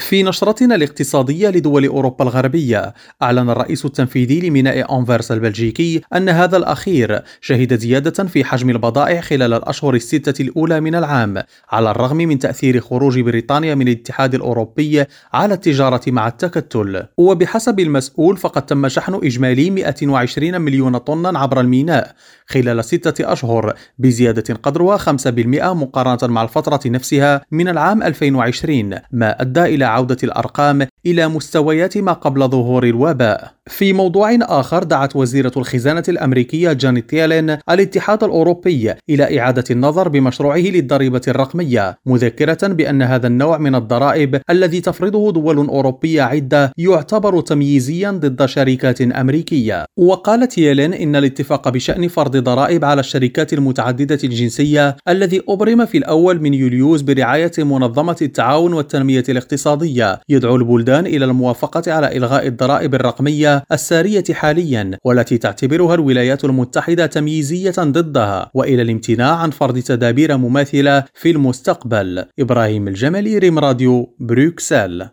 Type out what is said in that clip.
في نشرتنا الاقتصادية لدول أوروبا الغربية، أعلن الرئيس التنفيذي لميناء أنفرس البلجيكي أن هذا الأخير شهد زيادة في حجم البضائع خلال الأشهر الستة الأولى من العام، على الرغم من تأثير خروج بريطانيا من الاتحاد الأوروبي على التجارة مع التكتل. وبحسب المسؤول فقد تم شحن إجمالي 120 مليون طن عبر الميناء خلال 6 أشهر، بزيادة قدرها 5% مقارنة مع الفترة نفسها من العام 2020، ما أدى إلى عودة الأرقام إلى مستويات ما قبل ظهور الوباء. في موضوع آخر، دعت وزيرة الخزانة الأمريكية جانيت يالين الاتحاد الأوروبي إلى إعادة النظر بمشروعه للضريبة الرقمية، مذكرة بأن هذا النوع من الضرائب الذي تفرضه دول أوروبية عدة يعتبر تمييزيا ضد شركات أمريكية. وقالت يالين إن الاتفاق بشأن فرض ضرائب على الشركات المتعددة الجنسية الذي أبرم في الأول من يوليوز برعاية منظمة التعاون والتنمية الاقتصادية يدعو البلدان إلى الموافقة على إلغاء الضرائب الرقمية السارية حاليا، والتي تعتبرها الولايات المتحدة تمييزية ضدها، وإلى الامتناع عن فرض تدابير مماثلة في المستقبل. إبراهيم الجملي، ريم راديو، بروكسل.